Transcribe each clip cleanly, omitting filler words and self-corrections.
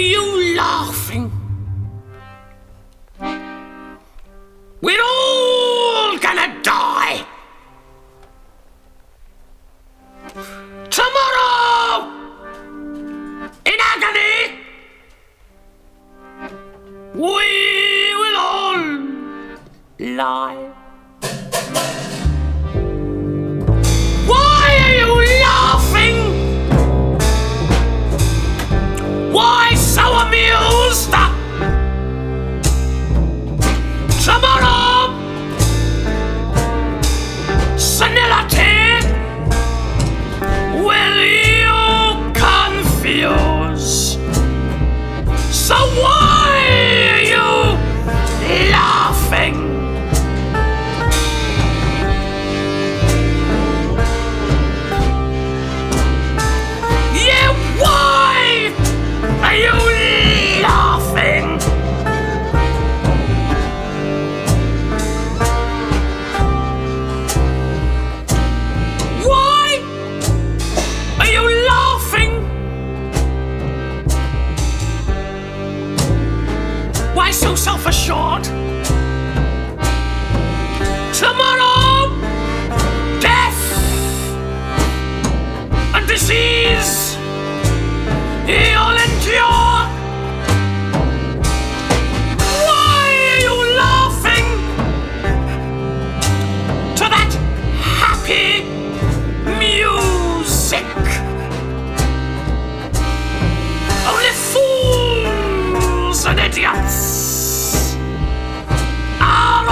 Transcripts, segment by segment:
you laughing? We're all gonna die. Tomorrow, in agony, we will all lie. Why are you laughing? Why so amused? Tomorrow, senility will you confuse. So why are you laughing? Yeah, why are you laughing? Why are you laughing? Why so self-assured? Tomorrow, death and disease you'll endure. Why are you laughing to that happy music? Only fools and idiots are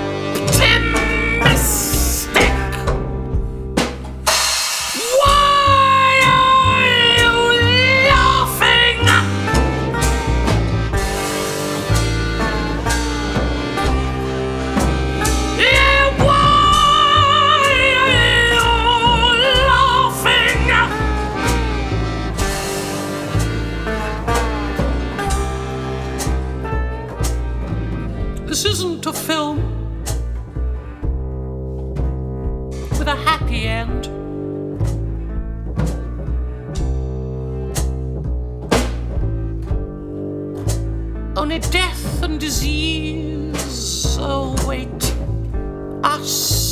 optimistic. Why are you laughing? Yeah, why are you laughing? This isn't a film with a happy end. Only death and disease await us.